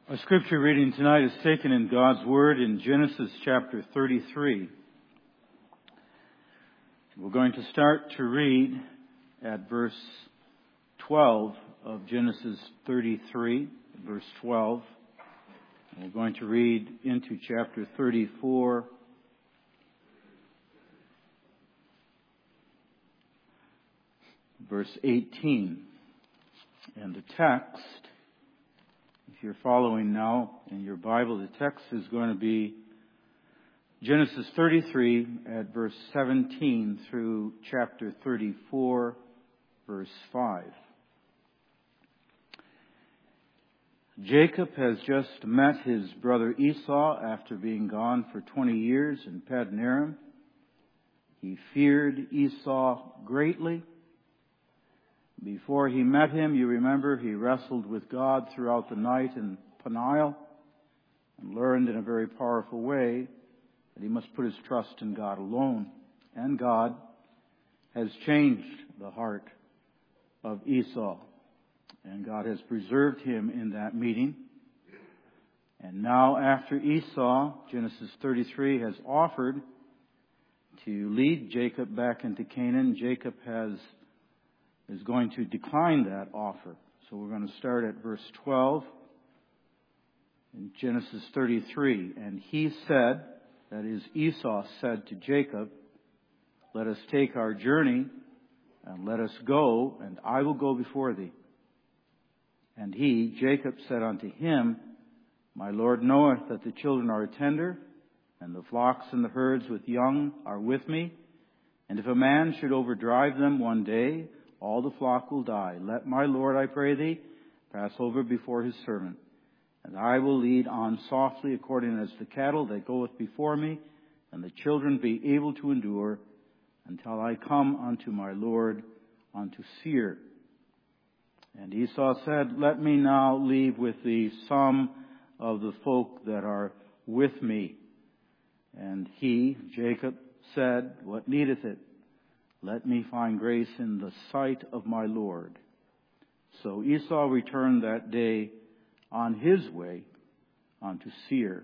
Our scripture reading tonight is taken in God's Word in Genesis chapter 33. We're going to start to read at verse 12 of Genesis 33, verse 12. We're going to read into chapter 34, verse 18. And the text, if you're following now in your Bible, the text is going to be Genesis 33 at verse 17 through chapter 34, verse 5. Jacob has just met his brother Esau after being gone for 20 years in Paddan Aram. He feared Esau greatly. Before he met him, you remember, he wrestled with God throughout the night in Peniel and learned in a very powerful way that he must put his trust in God alone. And God has changed the heart of Esau. And God has preserved him in that meeting. And now after Esau, Genesis 33, has offered to lead Jacob back into Canaan, Jacob is going to decline that offer. So we're going to start at verse 12 in Genesis 33. And he said, that is Esau said to Jacob, "Let us take our journey and let us go, and I will go before thee." And he, Jacob, said unto him, "My Lord knoweth that the children are tender, and the flocks and the herds with young are with me. And if a man should overdrive them one day, all the flock will die. Let my Lord, I pray thee, pass over before his servant. And I will lead on softly according as the cattle that goeth before me, and the children be able to endure, until I come unto my Lord, unto Seir." And Esau said, "Let me now leave with thee some of the folk that are with me." And he, Jacob, said, "What needeth it? Let me find grace in the sight of my Lord." So Esau returned that day on his way unto Seir.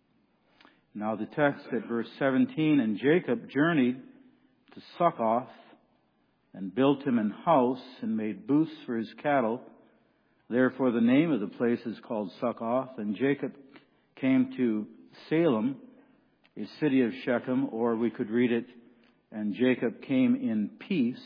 Now the text at verse 17, "And Jacob journeyed to Succoth, and built him an house, and made booths for his cattle. Therefore the name of the place is called Succoth. And Jacob came to Salem, a city of Shechem," or we could read it, "And Jacob came in peace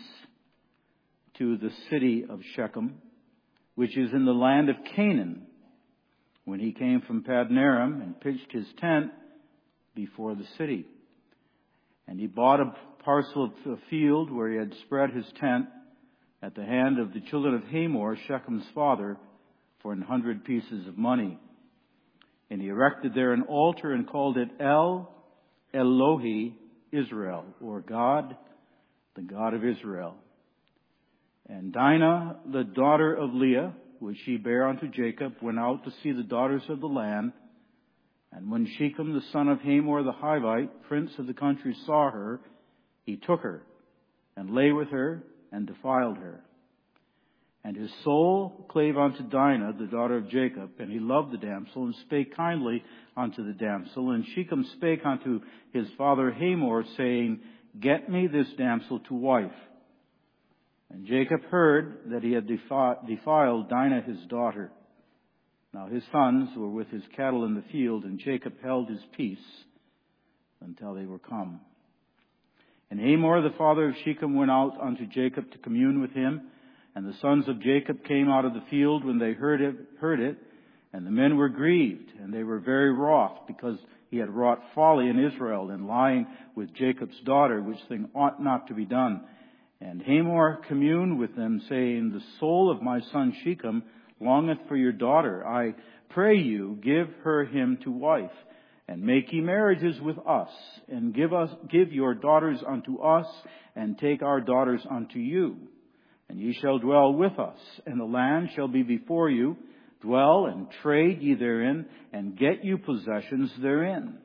to the city of Shechem, which is in the land of Canaan, when he came from Paddan Aram, and pitched his tent before the city. And he bought a parcel of a field where he had spread his tent at the hand of the children of Hamor, Shechem's father, for 100 pieces of money. And he erected there an altar and called it El Elohe Israel, or God, the God of Israel. And Dinah, the daughter of Leah, which she bare unto Jacob, went out to see the daughters of the land. And when Shechem, the son of Hamor the Hivite, prince of the country, saw her, he took her, and lay with her, and defiled her. And his soul clave unto Dinah, the daughter of Jacob, and he loved the damsel, and spake kindly unto the damsel. And Shechem spake unto his father Hamor, saying, "Get me this damsel to wife." And Jacob heard that he had defiled Dinah his daughter. Now his sons were with his cattle in the field, and Jacob held his peace until they were come. And Hamor, the father of Shechem, went out unto Jacob to commune with him. And the sons of Jacob came out of the field when they heard it, and the men were grieved, and they were very wroth, because he had wrought folly in Israel, in lying with Jacob's daughter, which thing ought not to be done. And Hamor communed with them, saying, "The soul of my son Shechem longeth for your daughter. I pray you, give her him to wife, and make ye marriages with us, and give your daughters unto us, and take our daughters unto you. And ye shall dwell with us, and the land shall be before you. Dwell and trade ye therein, and get you possessions therein."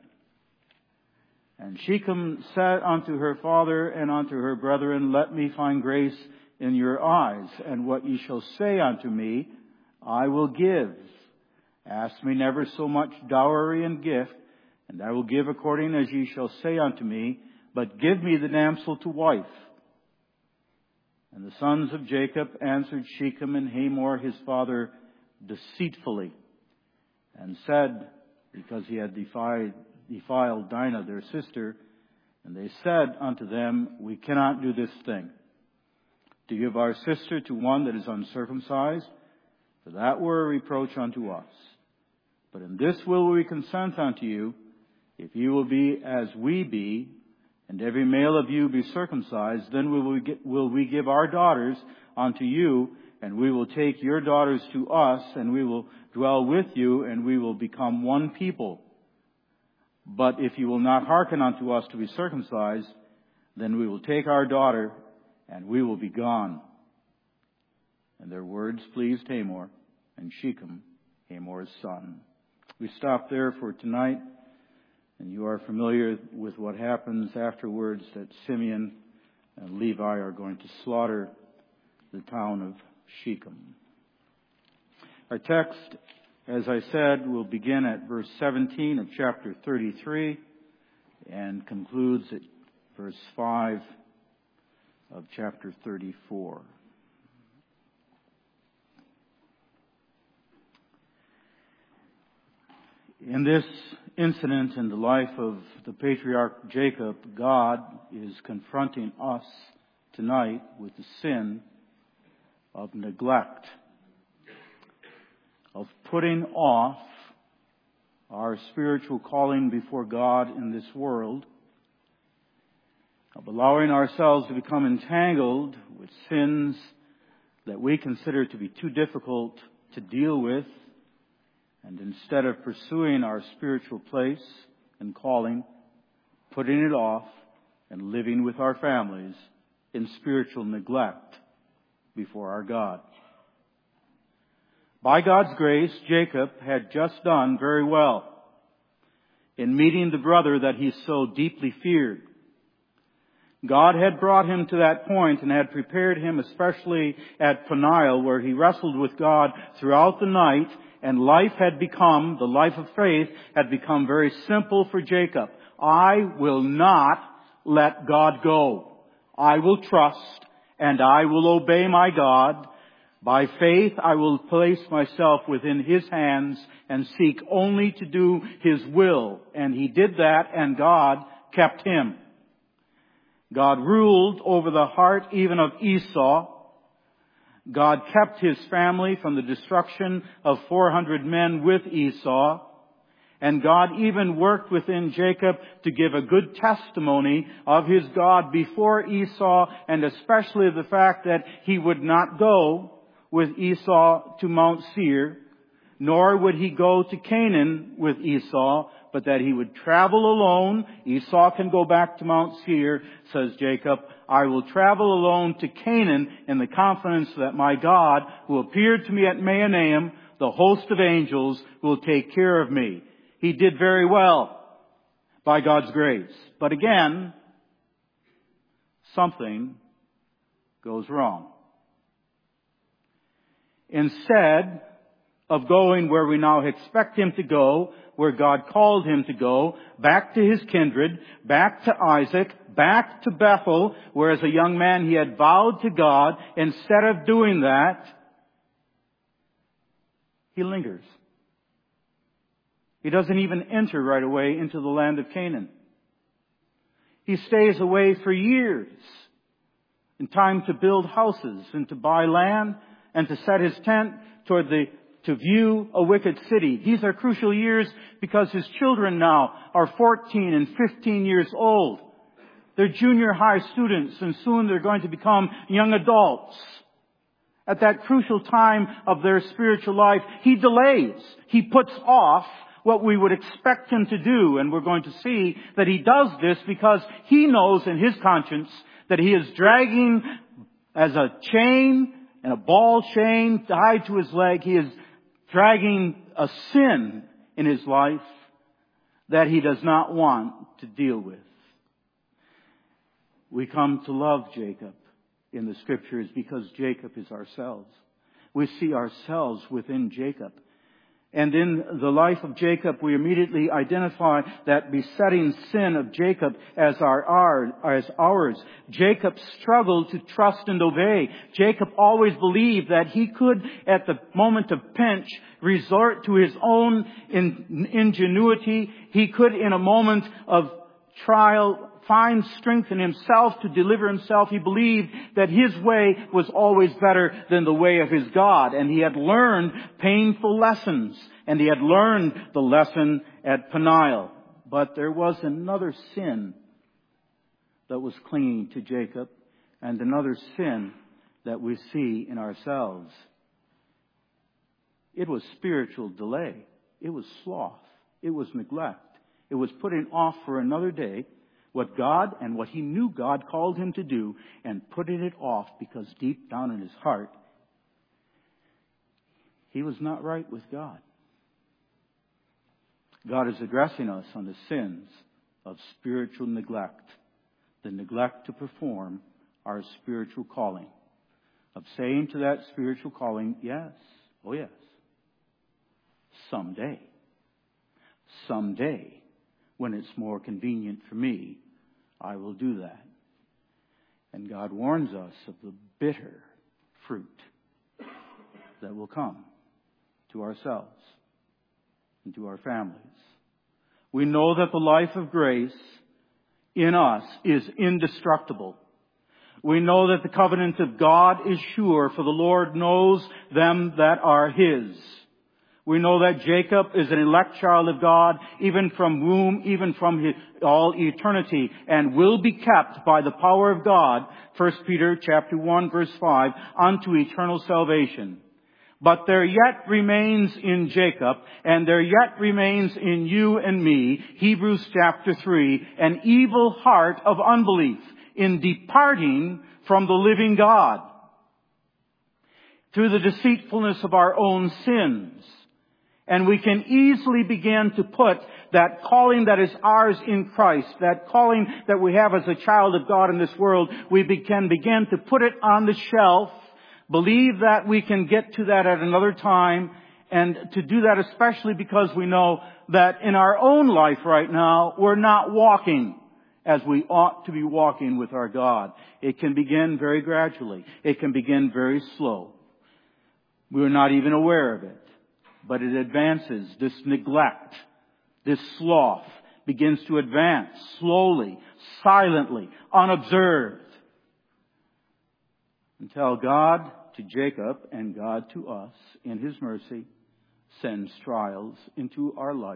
And Shechem said unto her father and unto her brethren, "Let me find grace in your eyes, and what ye shall say unto me, I will give. Ask me never so much dowry and gift, and I will give according as ye shall say unto me, but give me the damsel to wife. And the sons of Jacob answered Shechem and Hamor his father deceitfully, and said, because he had defiled Dinah their sister, and they said unto them, we cannot do this thing, to give our sister to one that is uncircumcised, for that were a reproach unto us. But in this will we consent unto you, if you will be as we be, and every male of you be circumcised, then will we give our daughters unto you, and we will take your daughters to us, and we will dwell with you, and we will become one people. But if you will not hearken unto us to be circumcised, then we will take our daughter, and we will be gone. And their words pleased Hamor, and Shechem, Hamor's son. We stop there for tonight, and you are familiar with what happens afterwards, that Simeon and Levi are going to slaughter the town of Shechem. Our text, as I said, will begin at verse 17 of chapter 33 and concludes at verse 5 of chapter 34. In this incident in the life of the patriarch Jacob, God is confronting us tonight with the sin of neglect, of putting off our spiritual calling before God in this world, of allowing ourselves to become entangled with sins that we consider to be too difficult to deal with, and instead of pursuing our spiritual place and calling, putting it off and living with our families in spiritual neglect before our God. By God's grace, Jacob had just done very well in meeting the brother that he so deeply feared. God had brought him to that point and had prepared him, especially at Peniel, where he wrestled with God throughout the night, and the life of faith had become very simple for Jacob. I will not let God go. I will trust and I will obey my God. By faith, I will place myself within His hands and seek only to do His will. And he did that, and God kept him. God ruled over the heart even of Esau. God kept his family from the destruction of 400 men with Esau. And God even worked within Jacob to give a good testimony of his God before Esau, and especially the fact that he would not go with Esau to Mount Seir, nor would he go to Canaan with Esau, but that he would travel alone. Esau can go back to Mount Seir, says Jacob. I will travel alone to Canaan in the confidence that my God, who appeared to me at Mahanaim, the host of angels, will take care of me. He did very well by God's grace. But again, something goes wrong. Instead of going where we now expect him to go, where God called him to go, back to his kindred, back to Isaac, back to Bethel, where as a young man he had vowed to God, instead of doing that, he lingers. He doesn't even enter right away into the land of Canaan. He stays away for years, in time to build houses and to buy land and to set his tent to view a wicked city. These are crucial years because his children now are 14 and 15 years old. They're junior high students, and soon they're going to become young adults. At that crucial time of their spiritual life, he delays. He puts off what we would expect him to do. And we're going to see that he does this because he knows in his conscience that he is dragging as a chain and a ball chain tied to his leg. He is dragging a sin in his life that he does not want to deal with. We come to love Jacob in the Scriptures because Jacob is ourselves. We see ourselves within Jacob. And in the life of Jacob, we immediately identify that besetting sin of Jacob as ours. Jacob struggled to trust and obey. Jacob always believed that he could, at the moment of pinch, resort to his own ingenuity. He could, in a moment of trial, find strength in himself to deliver himself. He believed that his way was always better than the way of his God. And he had learned painful lessons. And he had learned the lesson at Peniel. But there was another sin that was clinging to Jacob. And another sin that we see in ourselves. It was spiritual delay. It was sloth. It was neglect. It was putting off for another day what God and what he knew God called him to do, and putting it off because deep down in his heart, he was not right with God. God is addressing us on the sins of spiritual neglect, the neglect to perform our spiritual calling, of saying to that spiritual calling, yes, oh yes, someday, when it's more convenient for me, I will do that. And God warns us of the bitter fruit that will come to ourselves and to our families. We know that the life of grace in us is indestructible. We know that the covenant of God is sure, for the Lord knows them that are His. We know that Jacob is an elect child of God, even from womb, even from all eternity, and will be kept by the power of God, 1 Peter chapter 1 verse 5, unto eternal salvation. But there yet remains in Jacob, and there yet remains in you and me, Hebrews chapter 3, an evil heart of unbelief in departing from the living God through the deceitfulness of our own sins. And we can easily begin to put that calling that is ours in Christ, that calling that we have as a child of God in this world, we can begin to put it on the shelf, believe that we can get to that at another time, and to do that especially because we know that in our own life right now, we're not walking as we ought to be walking with our God. It can begin very gradually. It can begin very slow. We're not even aware of it. But it advances. This neglect, this sloth begins to advance slowly, silently, unobserved, until God to Jacob and God to us, in His mercy, sends trials into our life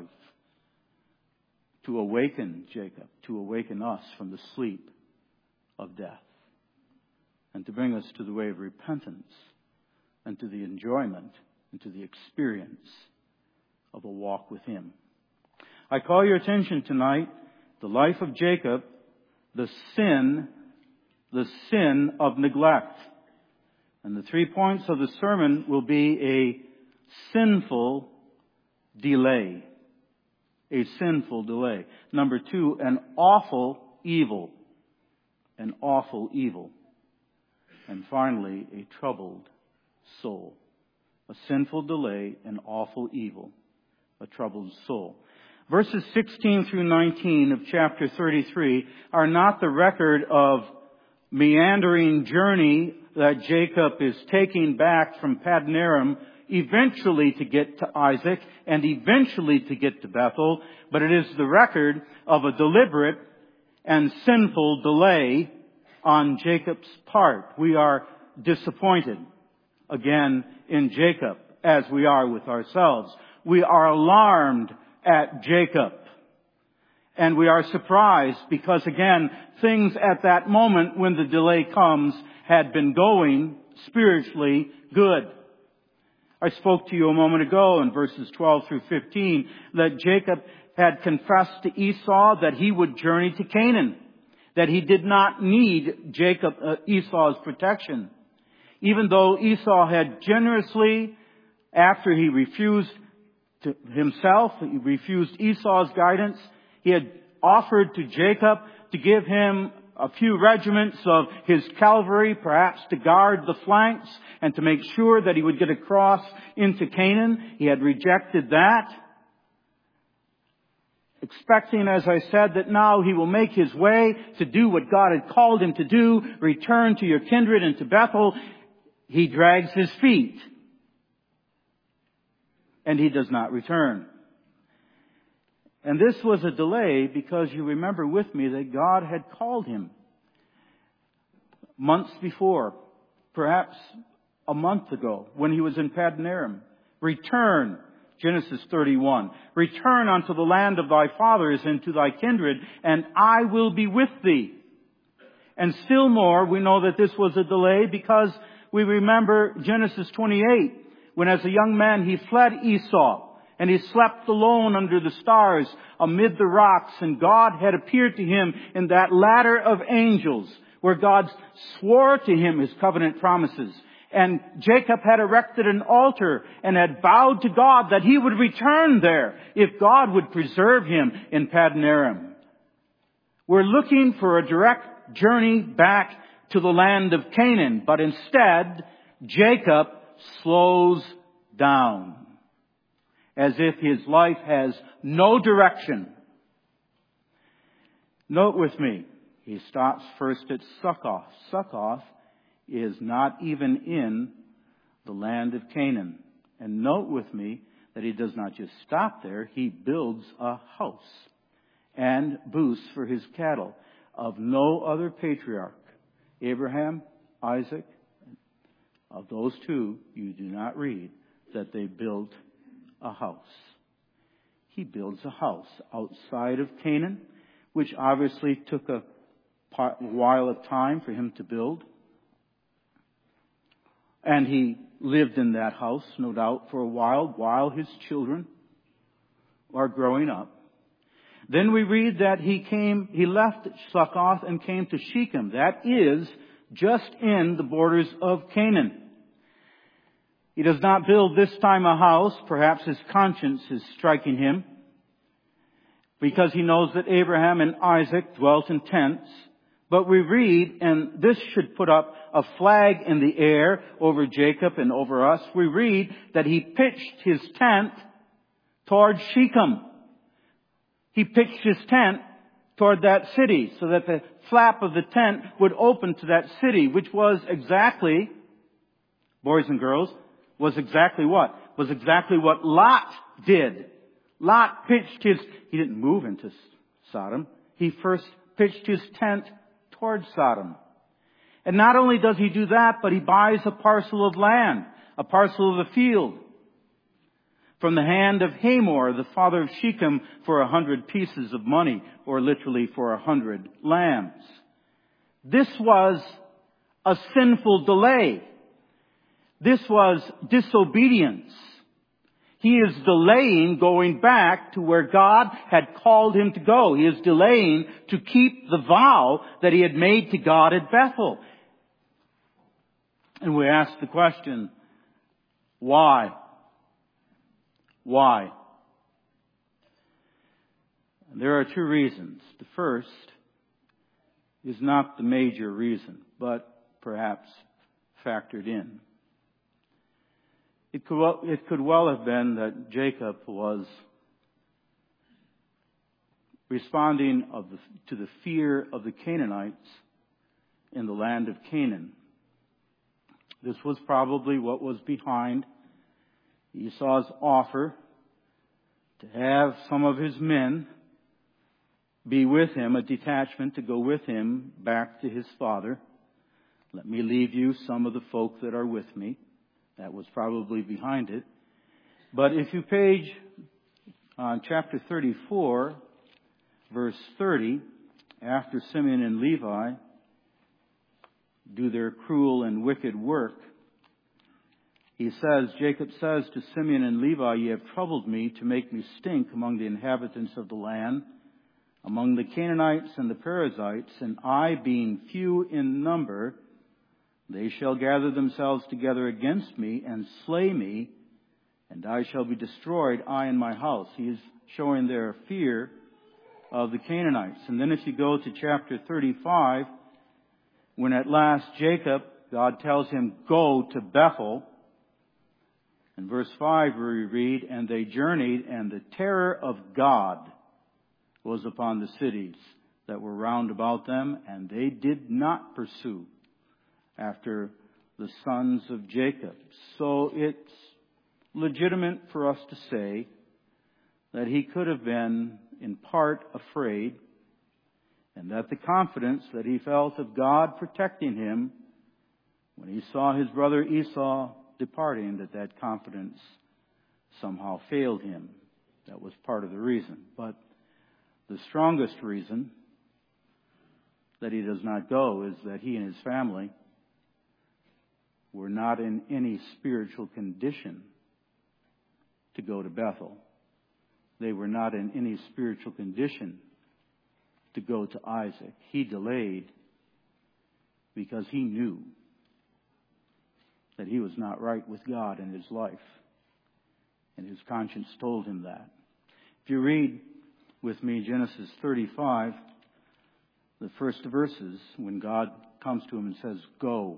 to awaken Jacob, to awaken us from the sleep of death, and to bring us to the way of repentance and to the enjoyment and to the experience of a walk with Him. I call your attention tonight, the life of Jacob, the sin of neglect. And the 3 points of the sermon will be a sinful delay. A sinful delay. Number 2, an awful evil. An awful evil. And finally, a troubled soul. A sinful delay, an awful evil, a troubled soul. Verses 16 through 19 of chapter 33 are not the record of meandering journey that Jacob is taking back from Paddan Aram, eventually to get to Isaac and eventually to get to Bethel, but it is the record of a deliberate and sinful delay on Jacob's part. We are disappointed again in Jacob, as we are with ourselves. We are alarmed at Jacob. And we are surprised because, again, things at that moment when the delay comes had been going spiritually good. I spoke to you a moment ago in verses 12 through 15 that Jacob had confessed to Esau that he would journey to Canaan, that he did not need Esau's protection. Even though Esau had generously, after he refused Esau's guidance, he had offered to Jacob to give him a few regiments of his cavalry, perhaps to guard the flanks and to make sure that he would get across into Canaan. He had rejected that, expecting, as I said, that now he will make his way to do what God had called him to do, return to your kindred and to Bethel. He drags his feet, and he does not return. And this was a delay because you remember with me that God had called him months before, perhaps a month ago, when he was in Paddan Aram. Return, Genesis 31. Return unto the land of thy fathers and to thy kindred, and I will be with thee. And still more, we know that this was a delay because we remember Genesis 28, when as a young man he fled Esau, and he slept alone under the stars amid the rocks, and God had appeared to him in that ladder of angels, where God swore to him his covenant promises. And Jacob had erected an altar and had vowed to God that he would return there if God would preserve him in Paddan Aram. We're looking for a direct journey back to the land of Canaan, but instead, Jacob slows down, as if his life has no direction. Note with me, he stops first at Succoth. Succoth is not even in the land of Canaan. And note with me that he does not just stop there, he builds a house and booths for his cattle. Of no other patriarch, Abraham, Isaac, of those two, you do not read that they built a house. He builds a house outside of Canaan, which obviously took a while of time for him to build. And he lived in that house, no doubt, for a while his children are growing up. Then we read that he left Succoth and came to Shechem. That is just in the borders of Canaan. He does not build this time a house. Perhaps his conscience is striking him, because he knows that Abraham and Isaac dwelt in tents. But we read, and this should put up a flag in the air over Jacob and over us. We read that he pitched his tent toward Shechem. He pitched his tent toward that city so that the flap of the tent would open to that city, which was exactly, boys and girls, was exactly what? Was exactly what Lot did. Lot he didn't move into Sodom. He first pitched his tent towards Sodom. And not only does he do that, but he buys a parcel of land, a parcel of the field, from the hand of Hamor, the father of Shechem, for 100 pieces of money, or literally for 100 lambs. This was a sinful delay. This was disobedience. He is delaying going back to where God had called him to go. He is delaying to keep the vow that he had made to God at Bethel. And we ask the question, why? Why? There are two reasons. The first is not the major reason, but perhaps factored in. It could well have been that Jacob was responding to the fear of the Canaanites in the land of Canaan. This was probably what was behind Esau's offer to have some of his men be with him, a detachment to go with him back to his father. Let me leave you some of the folk that are with me. That was probably behind it. But if you page on chapter 34, verse 30, after Simeon and Levi do their cruel and wicked work, Jacob says to Simeon and Levi, "Ye have troubled me to make me stink among the inhabitants of the land, among the Canaanites and the Perizzites, and I, being few in number, they shall gather themselves together against me and slay me, and I shall be destroyed, I and my house." He is showing their fear of the Canaanites. And then if you go to chapter 35, when at last Jacob, God tells him, go to Bethel. In verse 5 we read, and they journeyed, and the terror of God was upon the cities that were round about them, and they did not pursue after the sons of Jacob. So it's legitimate for us to say that he could have been in part afraid, and that the confidence that he felt of God protecting him when he saw his brother Esau departing, that confidence somehow failed him. That was part of the reason. But the strongest reason that he does not go is that he and his family were not in any spiritual condition to go to Bethel. They were not in any spiritual condition to go to Isaac. He delayed because he knew that he was not right with God in his life. And his conscience told him that. If you read with me Genesis 35, the first verses, when God comes to him and says, go.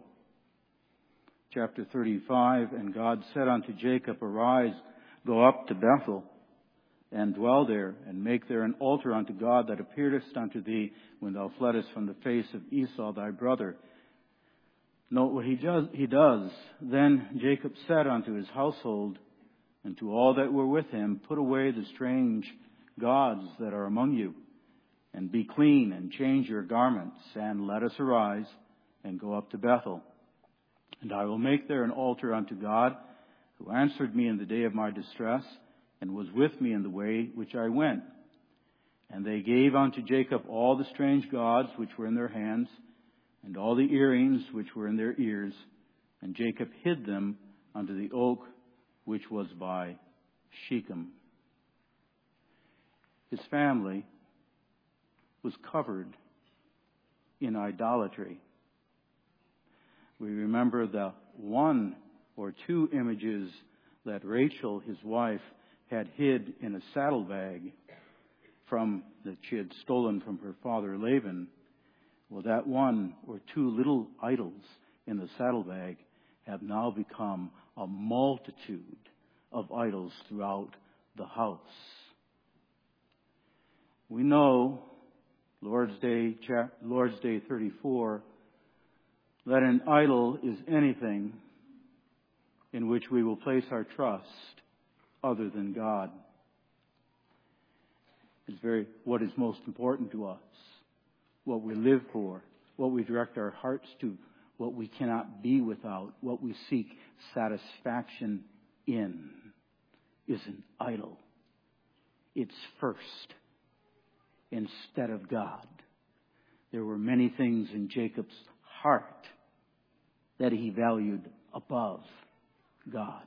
Chapter 35, and God said unto Jacob, arise, go up to Bethel, and dwell there, and make there an altar unto God that appearedest unto thee when thou fleddest from the face of Esau thy brother. Note what he does. Then Jacob said unto his household and to all that were with him, put away the strange gods that are among you, and be clean, and change your garments, and let us arise, and go up to Bethel. And I will make there an altar unto God, who answered me in the day of my distress, and was with me in the way which I went. And they gave unto Jacob all the strange gods which were in their hands, and all the earrings which were in their ears. And Jacob hid them under the oak which was by Shechem. His family was covered in idolatry. We remember the one or two images that Rachel, his wife, had hid in a saddlebag that she had stolen from her father Laban. Well, that one or two little idols in the saddlebag have now become a multitude of idols throughout the house. We know, Lord's Day 34, that an idol is anything in which we will place our trust other than God. It's what is most important to us, what we live for, what we direct our hearts to, what we cannot be without, what we seek satisfaction in, is an idol. It's first instead of God. There were many things in Jacob's heart that he valued above God.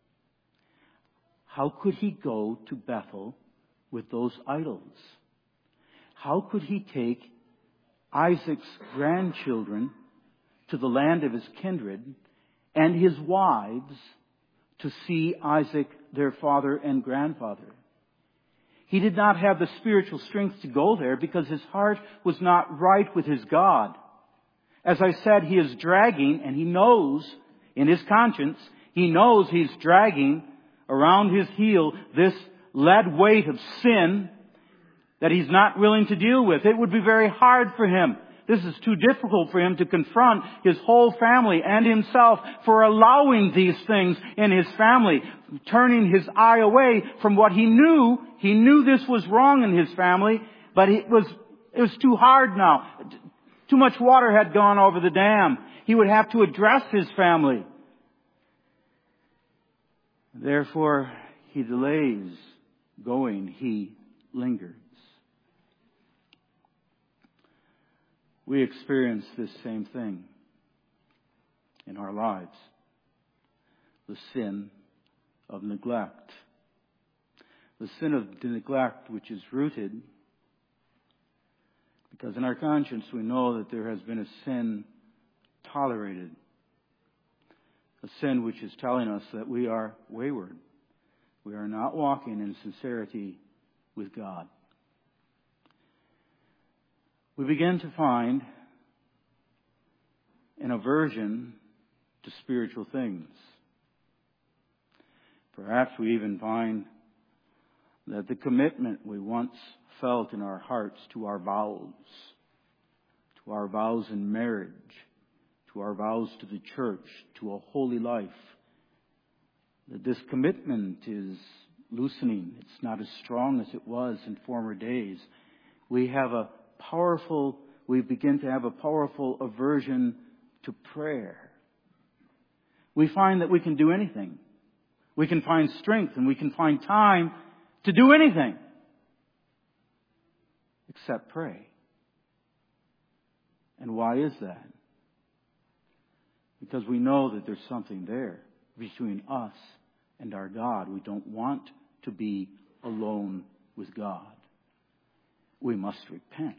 How could he go to Bethel with those idols? How could he take Isaac's grandchildren to the land of his kindred and his wives to see Isaac, their father and grandfather? He did not have the spiritual strength to go there because his heart was not right with his God. As I said, he is dragging, and he knows in his conscience, he knows he's dragging around his heel this lead weight of sin that he's not willing to deal with. It would be very hard for him. This is too difficult for him to confront his whole family and himself for allowing these things in his family, turning his eye away from what he knew. He knew this was wrong in his family, but it was too hard now. Too much water had gone over the dam. He would have to address his family. Therefore, he delays going. He lingers. We experience this same thing in our lives. The sin of neglect. The sin of neglect which is rooted because in our conscience we know that there has been a sin tolerated. A sin which is telling us that we are wayward. We are not walking in sincerity with God. we begin to find an aversion to spiritual things. Perhaps we even find that the commitment we once felt in our hearts to our vows in marriage, to our vows to the church, to a holy life, that this commitment is loosening. It's not as strong as it was in former days. We begin to have a powerful aversion to prayer. We find that we can do anything. We can find strength and we can find time to do anything except pray. And why is that? Because we know that there's something there between us and our God. We don't want to be alone with God. We must repent.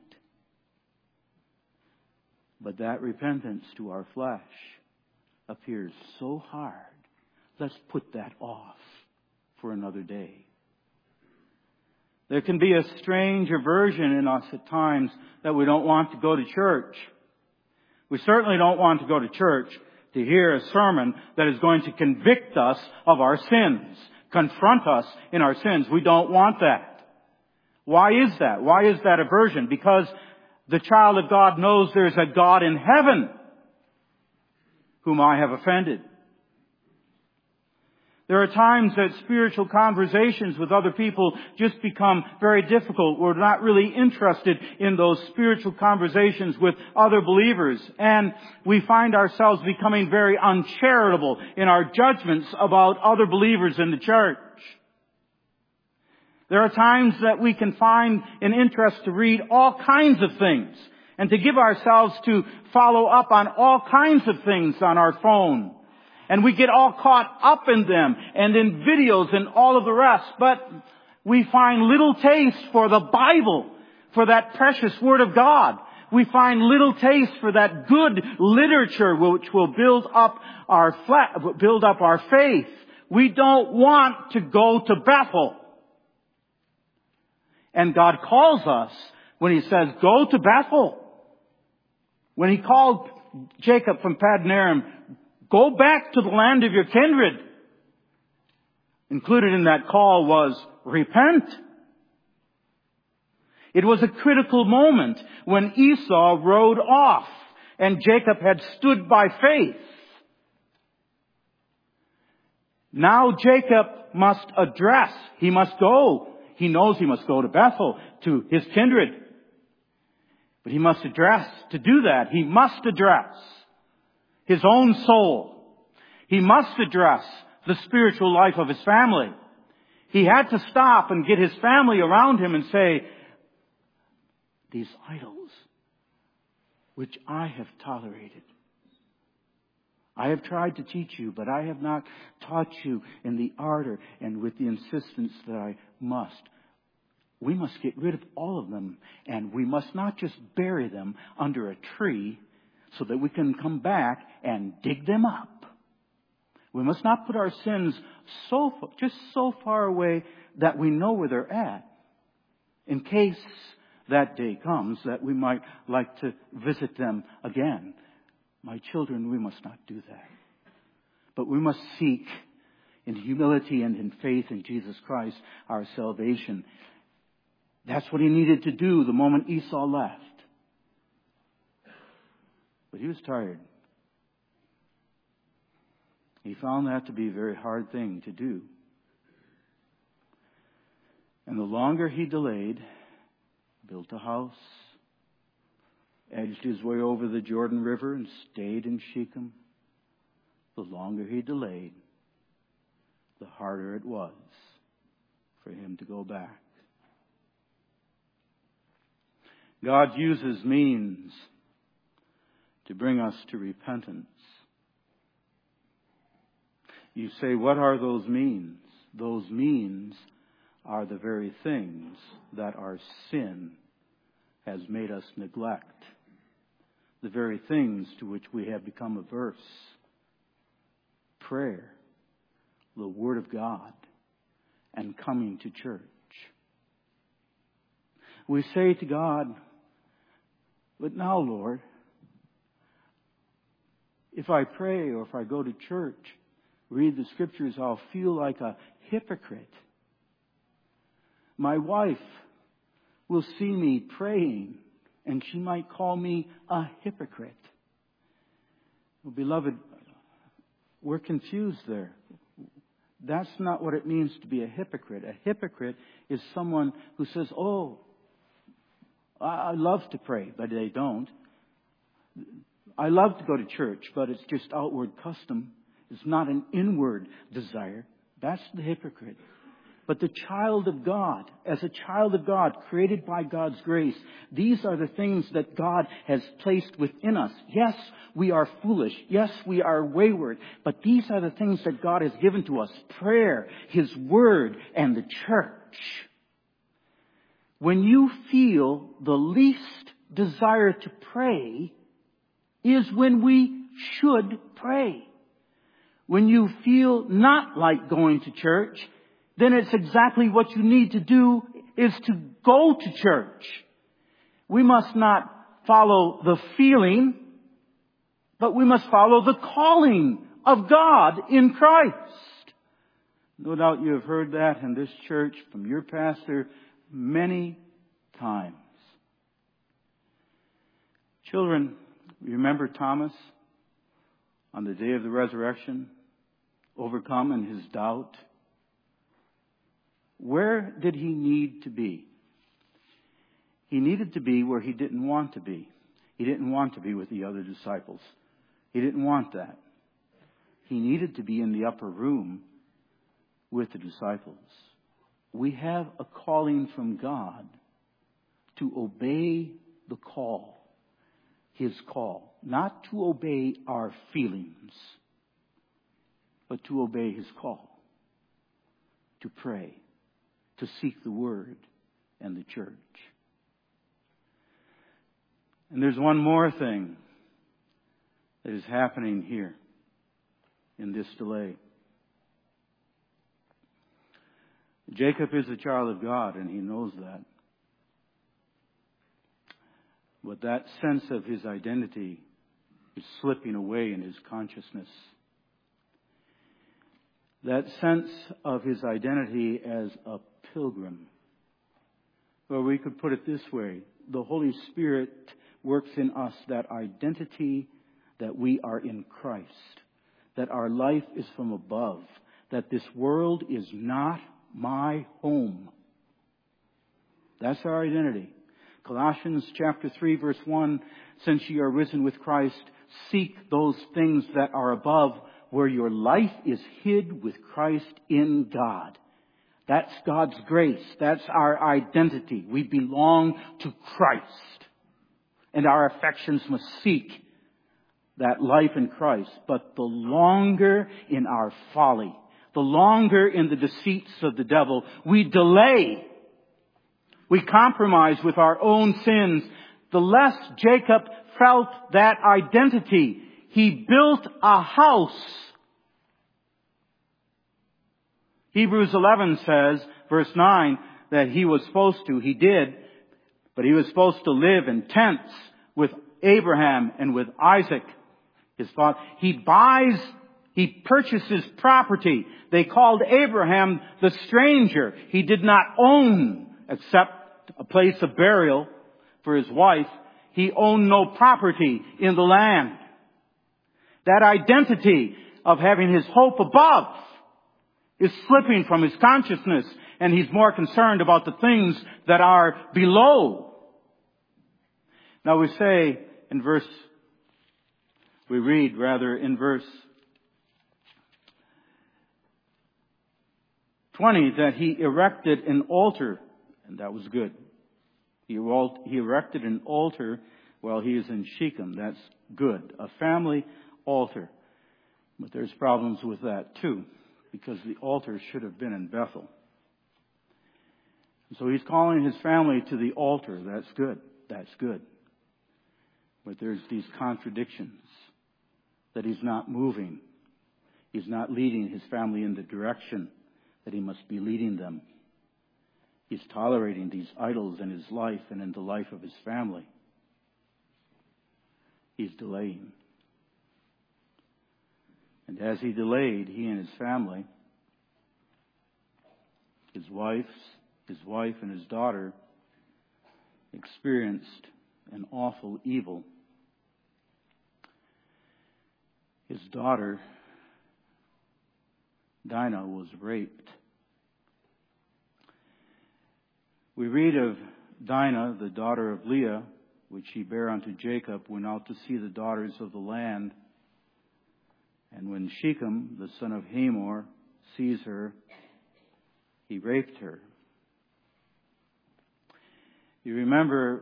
But that repentance to our flesh appears so hard. Let's put that off for another day. There can be a strange aversion in us at times that we don't want to go to church. We certainly don't want to go to church to hear a sermon that is going to convict us of our sins, confront us in our sins. We don't want that. Why is that? Why is that aversion? Because the child of God knows there's a God in heaven whom I have offended. There are times that spiritual conversations with other people just become very difficult. We're not really interested in those spiritual conversations with other believers. And we find ourselves becoming very uncharitable in our judgments about other believers in the church. There are times that we can find an interest to read all kinds of things and to give ourselves to follow up on all kinds of things on our phone. And we get all caught up in them and in videos and all of the rest. But we find little taste for the Bible, for that precious Word of God. We find little taste for that good literature which will build up our faith. We don't want to go to Bethel. And God calls us when He says, go to Bethel. When He called Jacob from Paddan Aram, go back to the land of your kindred. Included in that call was repent. It was a critical moment when Esau rode off and Jacob had stood by faith. Now Jacob must address. He must go. He knows he must go to Bethel, to his kindred. But he must address. To do that, he must address his own soul. He must address the spiritual life of his family. He had to stop and get his family around him and say, these idols which I have tolerated. I have tried to teach you, but I have not taught you in the ardor and with the insistence that I must. We must get rid of all of them, and we must not just bury them under a tree so that we can come back and dig them up. We must not put our sins just so far away that we know where they're at, in case that day comes that we might like to visit them again. My children, we must not do that. But we must seek in humility and in faith in Jesus Christ our salvation. That's what he needed to do the moment Esau left. But he was tired. He found that to be a very hard thing to do. And the longer he delayed, built a house, edged his way over the Jordan River and stayed in Shechem, the longer he delayed, the harder it was for him to go back. God uses means to bring us to repentance. You say, what are those means? Those means are the very things that our sin has made us neglect. The very things to which we have become averse. Prayer, the Word of God, and coming to church. We say to God, But now, Lord, if I pray or if I go to church, read the Scriptures, I'll feel like a hypocrite. My wife will see me praying, and she might call me a hypocrite. Well, beloved, we're confused there. That's not what it means to be a hypocrite. A hypocrite is someone who says, oh, I love to pray, but they don't. I love to go to church, but it's just outward custom. It's not an inward desire. That's the hypocrite. But the child of God, as a child of God, created by God's grace, these are the things that God has placed within us. Yes, we are foolish. Yes, we are wayward. But these are the things that God has given to us. Prayer, His Word, and the church. When you feel the least desire to pray is when we should pray. When you feel not like going to church, then it's exactly what you need to do is to go to church. We must not follow the feeling, but we must follow the calling of God in Christ. No doubt you have heard that in this church from your pastor many times. Children, remember Thomas on the day of the resurrection, overcome in his doubt? Where did he need to be? He needed to be where he didn't want to be. He didn't want to be with the other disciples. He didn't want that. He needed to be in the upper room with the disciples. We have a calling from God to obey the call, His call. Not to obey our feelings, but to obey His call. To pray. To seek the Word and the church. And there's one more thing that is happening here in this delay. Jacob is a child of God, and he knows that. But that sense of his identity is slipping away in his consciousness. That sense of his identity as a pilgrim. Or we could put it this way. The Holy Spirit works in us that identity that we are in Christ. That our life is from above. That this world is not my home. That's our identity. Colossians chapter 3 verse 1, since ye are risen with Christ, seek those things that are above, where your life is hid with Christ in God. That's God's grace. That's our identity. We belong to Christ. And our affections must seek that life in Christ. But the longer in our folly, the longer in the deceits of the devil, we delay, we compromise with our own sins, the less Jacob felt that identity. He built a house. Hebrews 11 says, verse 9, that he was supposed to, he did, but he was supposed to live in tents with Abraham and with Isaac, his father. He purchases property. They called Abraham the stranger. He did not own except a place of burial for his wife. He owned no property in the land. That identity of having his hope above is slipping from his consciousness, and he's more concerned about the things that are below. Now we read in verse 20 that he erected an altar, and that was good. He erected an altar while he is in Shechem. That's good. A family altar. But there's problems with that too, because the altar should have been in Bethel. So he's calling his family to the altar. That's good. That's good. But there's these contradictions that he's not moving. He's not leading his family in the direction that he must be leading them. He's tolerating these idols in his life and in the life of his family. he's delaying. And as he delayed, he and his family, his wife and his daughter, experienced an awful evil. His daughter, Dinah, was raped. We read of Dinah, the daughter of Leah, which she bare unto Jacob, went out to see the daughters of the land. And when Shechem, the son of Hamor, sees her, he raped her. You remember,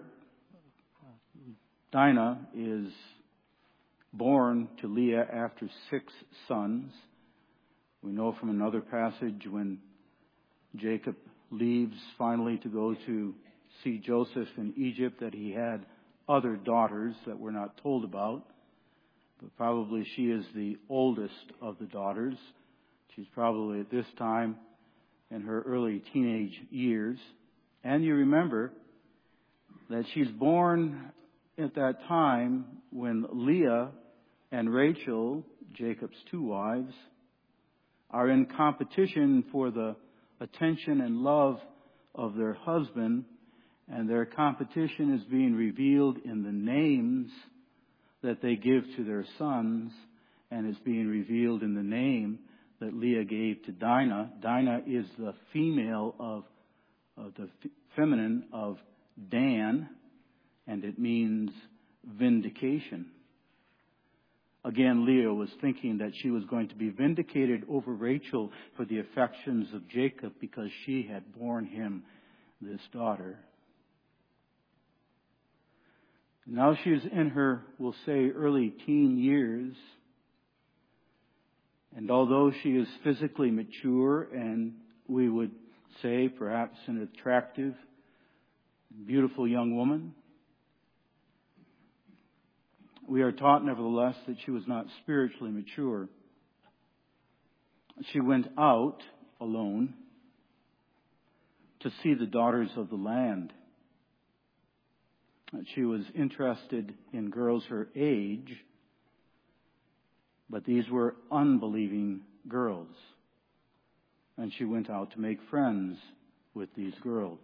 Dinah is born to Leah after 6 sons. We know from another passage when Jacob leaves finally to go to see Joseph in Egypt that he had other daughters that we're not told about. But probably she is the oldest of the daughters. She's probably at this time in her early teenage years. And you remember that she's born at that time when Leah and Rachel, Jacob's 2 wives, are in competition for the attention and love of their husband, and their competition is being revealed in the names that they give to their sons, and is being revealed in the name that Leah gave to Dinah. Dinah is the female of the feminine of Dan, and it means vindication. Again, Leah was thinking that she was going to be vindicated over Rachel for the affections of Jacob because she had borne him this daughter. Now she is in her, we'll say, early teen years. And although she is physically mature and we would say perhaps an attractive, beautiful young woman, we are taught nevertheless that she was not spiritually mature. She went out alone to see the daughters of the land. She was interested in girls her age, but these were unbelieving girls. And she went out to make friends with these girls.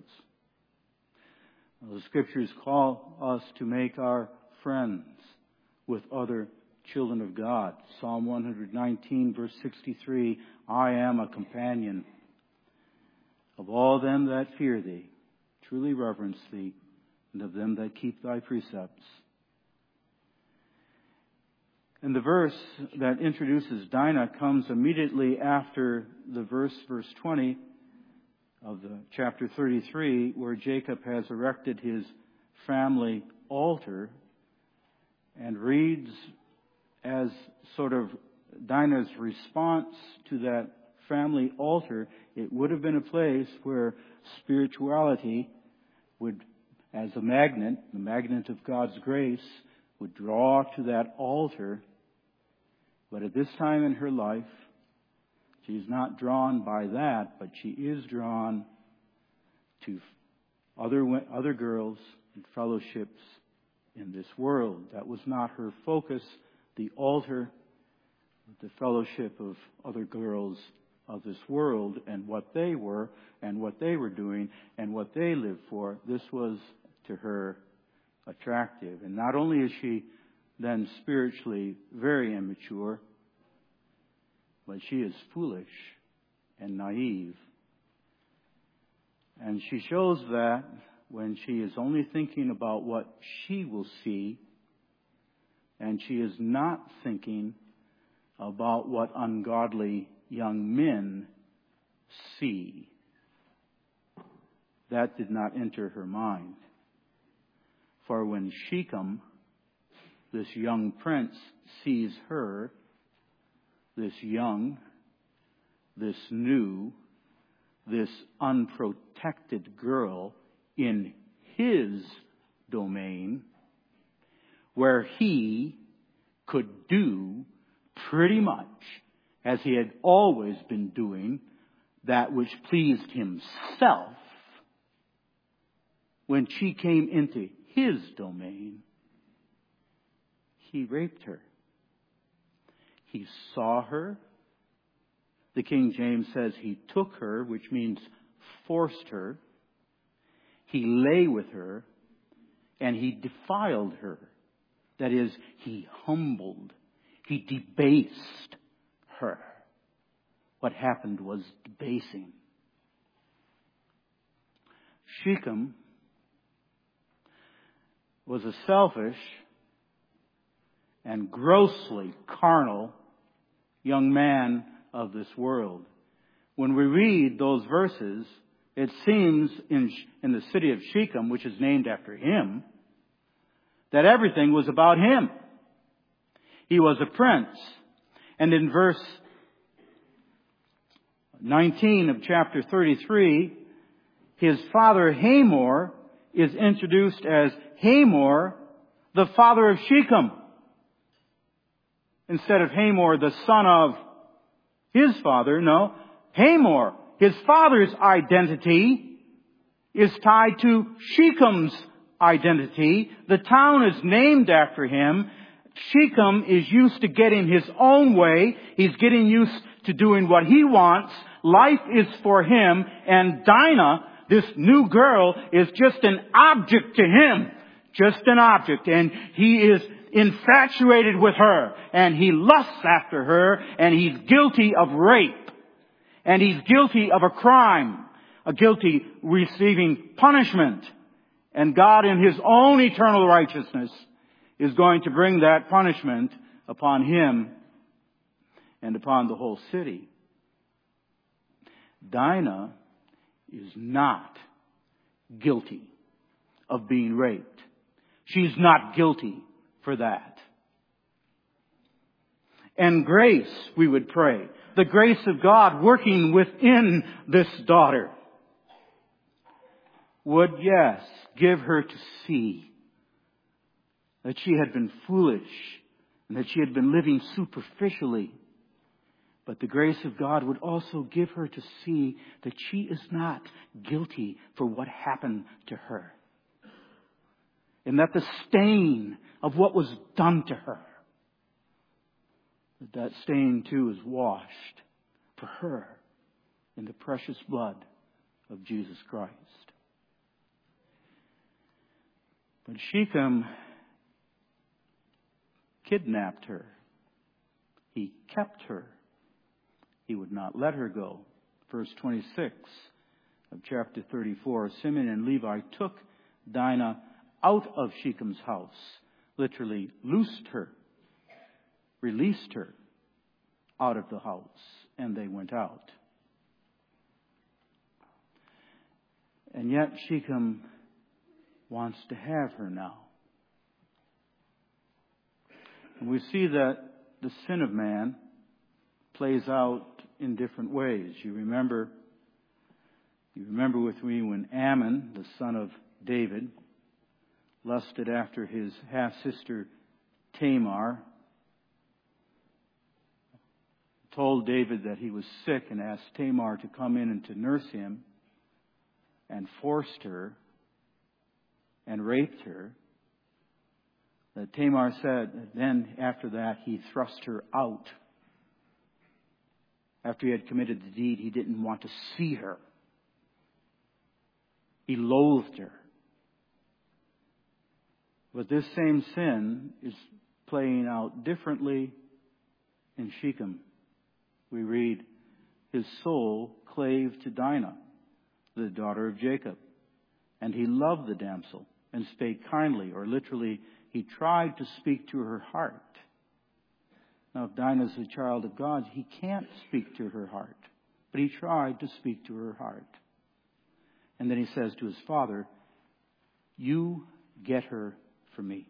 The Scriptures call us to make our friends with other children of God. Psalm 119, verse 63, I am a companion of all them that fear thee, truly reverence thee, and of them that keep thy precepts. And the verse that introduces Dinah comes immediately after the verse 20 of the chapter 33, where Jacob has erected his family altar, and reads as sort of Dinah's response to that family altar. It would have been a place where spirituality would, as a magnet, the magnet of God's grace, would draw to that altar. But at this time in her life, she is not drawn by that, but she is drawn to other girls and fellowships in this world. That was not her focus, the altar, the fellowship of other girls of this world and what they were and what they were doing and what they lived for. This was to her attractive. And not only is she then spiritually very immature, but she is foolish and naive. And she shows that when she is only thinking about what she will see, and she is not thinking about what ungodly young men see. That did not enter her mind. For when Shechem, this young prince, sees her, this young, this new, this unprotected girl in his domain, where he could do pretty much as he had always been doing, that which pleased himself, when she came into his domain, he raped her. He saw her. The King James says he took her, which means forced her. He lay with her, and he defiled her. That is, he humbled, he debased her. What happened was debasing. Shechem was a selfish and grossly carnal young man of this world. When we read those verses, it seems in the city of Shechem, which is named after him, that everything was about him. He was a prince. And in verse 19 of chapter 33, his father Hamor is introduced as Hamor, the father of Shechem, instead of Hamor, the son of his father. No, Hamor, his father's identity, is tied to Shechem's identity. The town is named after him. Shechem is used to getting his own way. He's getting used to doing what he wants. Life is for him. And Dinah, this new girl, is just an object to him. Just an object. And he is infatuated with her. And he lusts after her. And he's guilty of rape. And he's guilty of a crime. Guilty receiving punishment. And God, in His own eternal righteousness, is going to bring that punishment upon him and upon the whole city. Dinah is not guilty of being raped. She's not guilty for that. And grace, we would pray, the grace of God working within this daughter, would, yes, give her to see that she had been foolish and that she had been living superficially. But the grace of God would also give her to see that she is not guilty for what happened to her. And that the stain of what was done to her, that stain too is washed for her in the precious blood of Jesus Christ. But Shechem kidnapped her. He kept her. He would not let her go. Verse 26 of chapter 34, Simeon and Levi took Dinah out of Shechem's house, literally loosed her, released her out of the house, and they went out. And yet Shechem wants to have her now. And we see that the sin of man plays out in different ways. You remember with me when Ammon, the son of David, lusted after his half-sister Tamar, told David that he was sick and asked Tamar to come in and to nurse him, and forced her and raped her. That Tamar said, then after that he thrust her out. After he had committed the deed, he didn't want to see her. He loathed her. But this same sin is playing out differently in Shechem. We read, his soul clave to Dinah, the daughter of Jacob. And he loved the damsel and spake kindly, or literally, he tried to speak to her heart. Now, if Dinah's a child of God, he can't speak to her heart. But he tried to speak to her heart. And then he says to his father, you get her for me.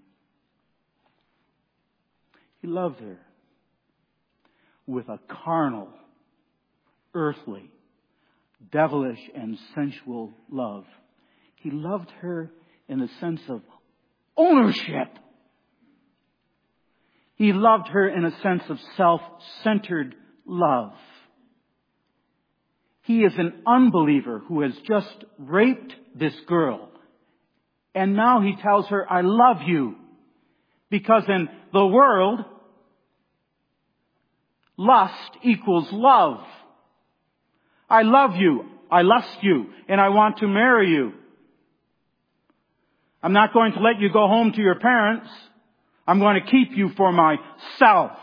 He loved her with a carnal, earthly, devilish, and sensual love. He loved her in the sense of ownership. He loved her in a sense of self-centered love. He is an unbeliever who has just raped this girl. And now he tells her, I love you. Because in the world, lust equals love. I love you, I lust you, and I want to marry you. I'm not going to let you go home to your parents. I'm going to keep you for myself.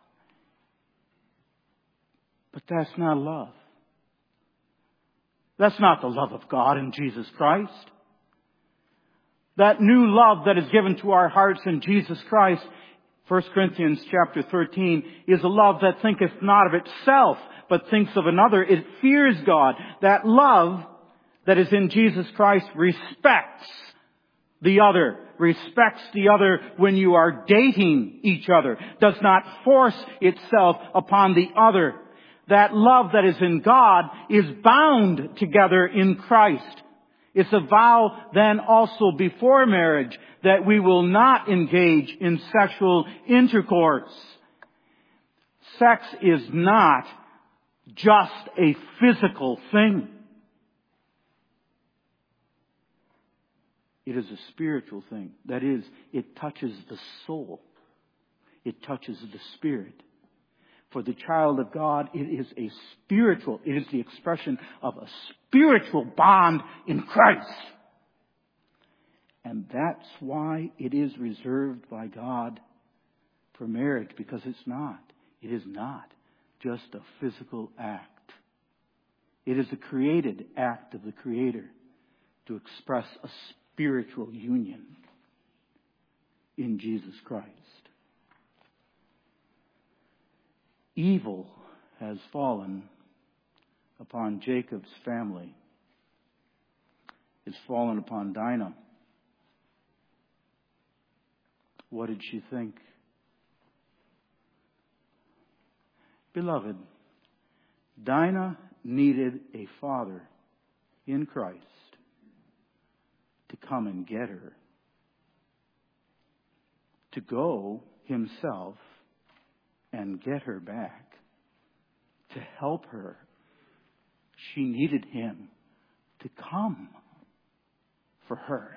But that's not love. That's not the love of God in Jesus Christ. That new love that is given to our hearts in Jesus Christ, 1 Corinthians chapter 13, is a love that thinketh not of itself, but thinks of another. It fears God. That love that is in Jesus Christ respects the other. Respects the other when you are dating each other. Does not force itself upon the other. That love that is in God is bound together in Christ. It's a vow then also before marriage that we will not engage in sexual intercourse. Sex is not just a physical thing. It is a spiritual thing. That is, it touches the soul. It touches the spirit. For the child of God, it is the expression of a spiritual bond in Christ. And that's why it is reserved by God for marriage, because it is not just a physical act. It is a created act of the Creator to express a spiritual union in Jesus Christ. Evil has fallen upon Jacob's family. It's fallen upon Dinah. What did she think? Beloved, Dinah needed a father in Christ to come and get her. To go himself and get her back. To help her. She needed him to come for her.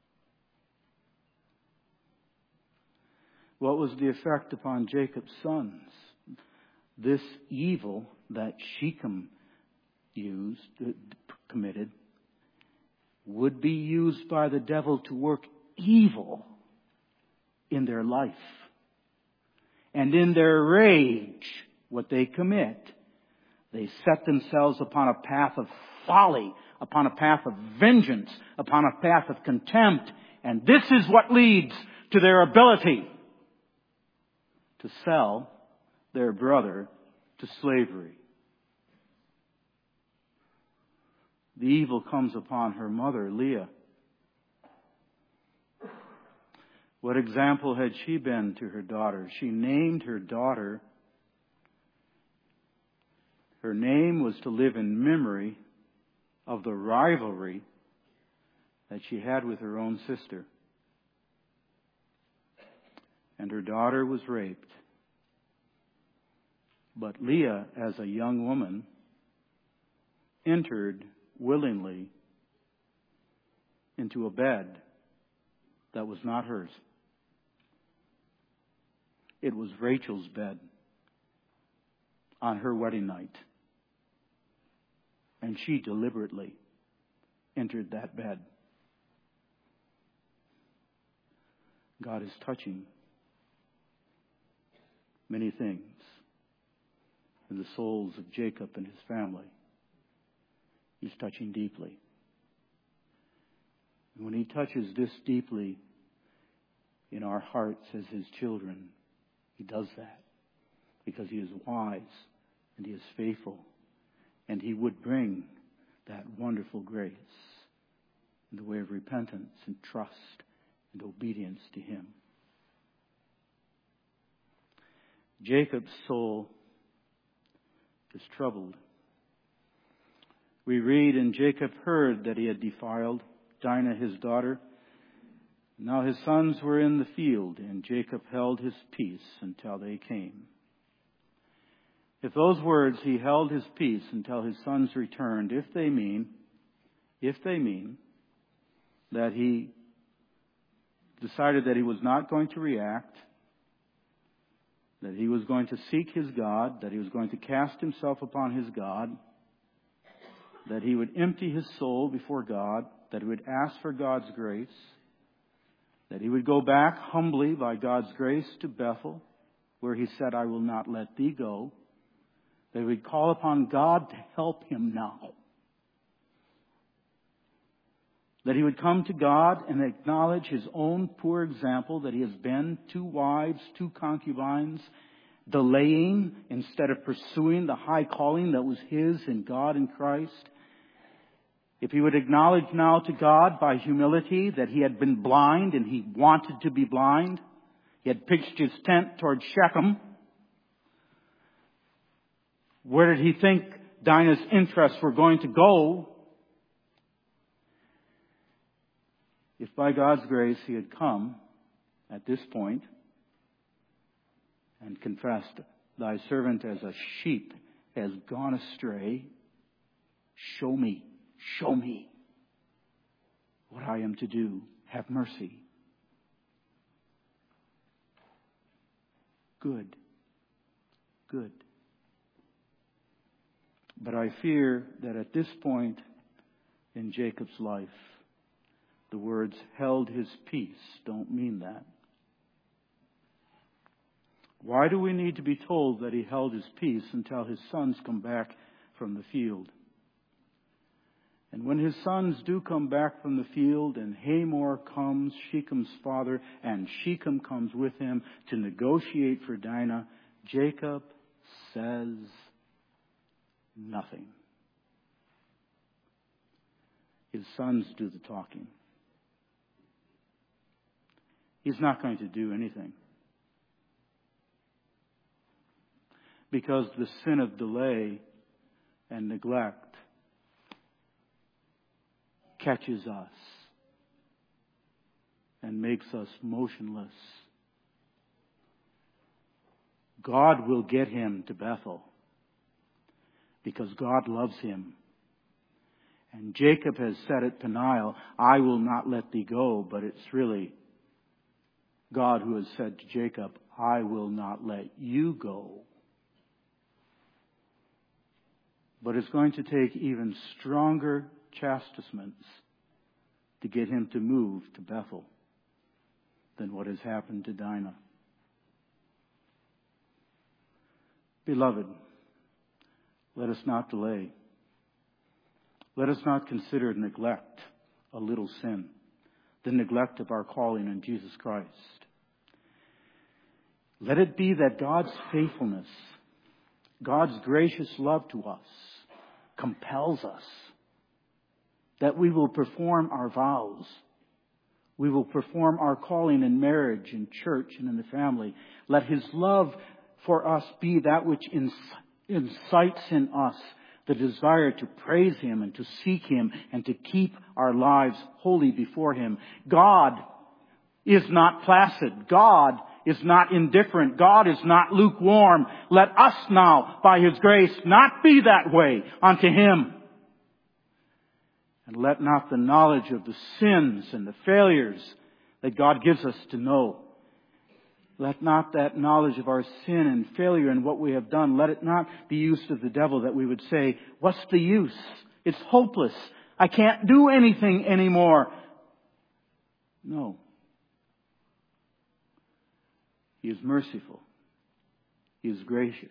What was the effect upon Jacob's sons? This evil that Shechem committed would be used by the devil to work evil in their life. And in their rage, what they commit, they set themselves upon a path of folly, upon a path of vengeance, upon a path of contempt. And this is what leads to their ability to sell their brother to slavery. The evil comes upon her mother, Leah. What example had she been to her daughter? She named her daughter. Her name was to live in memory of the rivalry that she had with her own sister. And her daughter was raped. But Leah, as a young woman, entered willingly into a bed that was not hers. It was Rachel's bed on her wedding night. And she deliberately entered that bed. God is touching many things in the souls of Jacob and his family. He's touching deeply. And when he touches this deeply in our hearts as his children, he does that because he is wise and he is faithful, and he would bring that wonderful grace in the way of repentance and trust and obedience to him. Jacob's soul is troubled. We read, and Jacob heard that he had defiled Dinah his daughter. Now his sons were in the field, and Jacob held his peace until they came. If those words, he held his peace until his sons returned, if they mean that he decided that he was not going to react, that he was going to seek his God, that he was going to cast himself upon his God, that he would empty his soul before God, that he would ask for God's grace, that he would go back humbly by God's grace to Bethel, where he said, I will not let thee go. That he would call upon God to help him now. That he would come to God and acknowledge his own poor example, that he has been 2 wives, 2 concubines, delaying instead of pursuing the high calling that was his in God and Christ. If he would acknowledge now to God by humility that he had been blind and he wanted to be blind, he had pitched his tent toward Shechem. Where did he think Dinah's interests were going to go? If by God's grace he had come at this point and confessed, thy servant as a sheep has gone astray, show me what I am to do. Have mercy. Good. But I fear that at this point in Jacob's life, the words held his peace don't mean that. Why do we need to be told that he held his peace until his sons come back from the field? And when his sons do come back from the field and Hamor comes, Shechem's father, and Shechem comes with him to negotiate for Dinah, Jacob says nothing. His sons do the talking. He's not going to do anything. Because the sin of delay and neglect catches us and makes us motionless. God will get him to Bethel because God loves him. And Jacob has said at Peniel, I will not let thee go, but it's really God who has said to Jacob, I will not let you go. But it's going to take even stronger chastisements to get him to move to Bethel than what has happened to Dinah. Beloved, let us not delay. Let us not consider neglect a little sin, the neglect of our calling in Jesus Christ. Let it be that God's faithfulness, God's gracious love to us compels us, that we will perform our vows. We will perform our calling in marriage, in church, and in the family. Let his love for us be that which incites in us the desire to praise him and to seek him and to keep our lives holy before him. God is not placid. God is not indifferent. God is not lukewarm. Let us now, by his grace, not be that way unto him. And let not the knowledge of the sins and the failures that God gives us to know, let not that knowledge of our sin and failure and what we have done, let it not be used of the devil that we would say, what's the use? It's hopeless. I can't do anything anymore. No. He is merciful. He is gracious.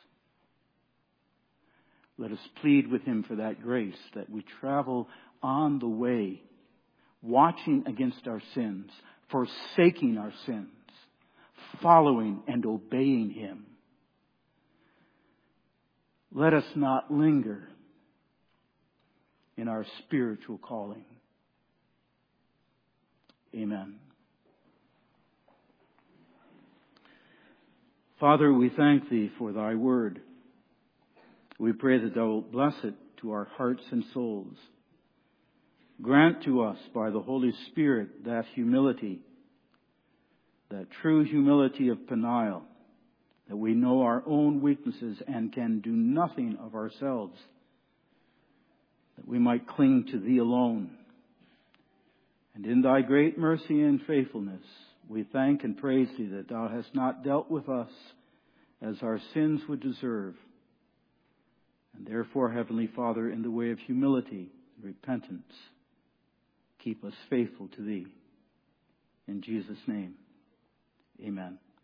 Let us plead with him for that grace, that we travel on the way, watching against our sins, forsaking our sins, following and obeying him. Let us not linger in our spiritual calling. Amen. Father, we thank thee for thy word. We pray that thou wilt bless it to our hearts and souls. Grant to us by the Holy Spirit that humility, that true humility of Peniel, that we know our own weaknesses and can do nothing of ourselves, that we might cling to thee alone And in thy great mercy and faithfulness, we thank and praise thee that thou hast not dealt with us as our sins would deserve. And therefore, Heavenly Father, in the way of humility and repentance, keep us faithful to thee. In Jesus' name, amen.